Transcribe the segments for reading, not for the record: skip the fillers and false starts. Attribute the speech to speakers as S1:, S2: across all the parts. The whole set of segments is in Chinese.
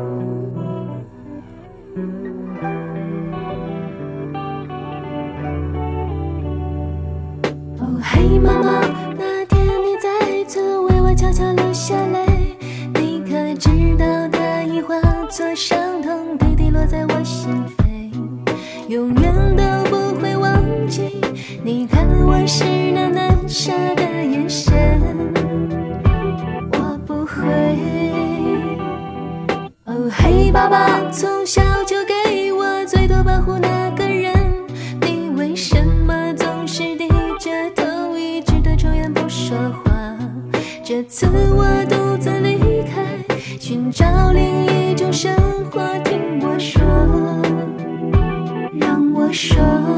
S1: 哦，嘿妈妈，那天你再次为我悄悄流下泪，你可知道它已化作伤痛，滴滴落在我心扉，永远都不会忘记你看我时那难舍的眼神。我不会。哦，嘿爸爸，从小就给我最多保护那个人，你为什么总是低着头，一直对抽烟不说话？这次我独自离开，寻找另一种生活，听我说，让我说，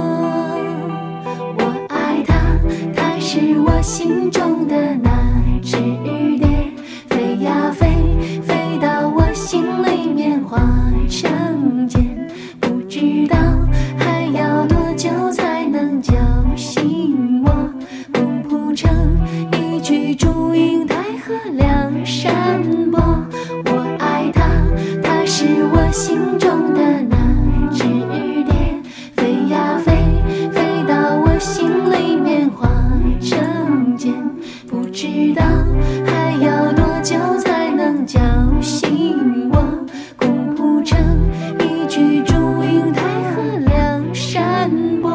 S1: 我爱他，他是我心中的那只蝶，飞呀飞，飞到我心里面化成茧，不知道还要多久才能叫醒我，共谱成一曲祝英台河梁山泊。我爱他，他是我心中的那只蝶，飞呀飞，飞到我心里面化成茧，不知道还要多久才能叫醒我，共谱成一曲祝英台河梁山泊。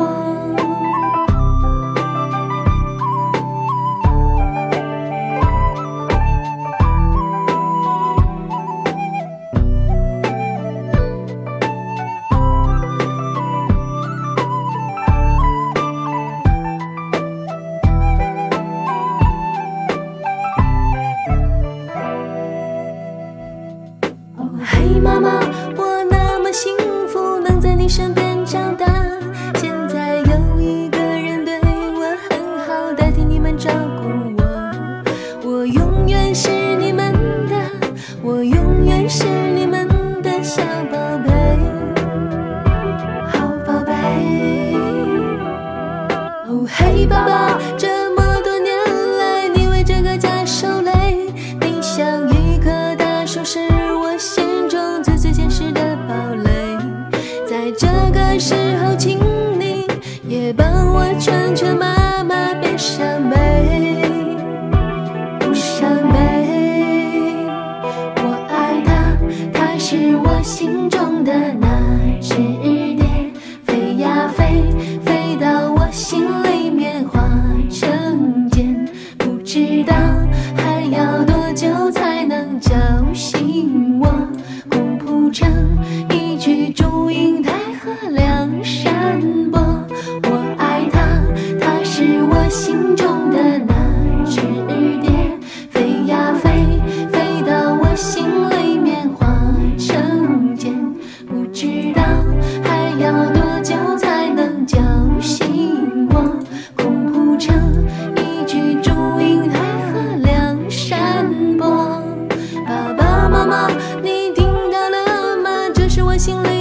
S1: 哦，嘿妈妈，我那么幸福能在你身边长大，现在有一个人对我很好，代替你们照顾我，我永远是你们的，我永远是你们的小宝贝，好宝贝。哦，嘿爸爸，这么多年来你为这个家受累，你像一棵大树，是我心中最最坚实的堡垒，在这个时候请你也帮我劝劝妈妈别伤悲，不伤悲。我爱他，他是我心中的那只蝶，飞呀飞，飞到我心里面化成茧，不知道还要多久才能叫醒我，共谱成一曲祝英台河梁山泊。我爱他，他是我心中的那只蝶，飞呀飞，飞到我心里面化成茧，不知道还要多久才能叫醒我，共谱成一曲祝英台河梁山泊。爸爸妈妈，你听到了吗？这是我心里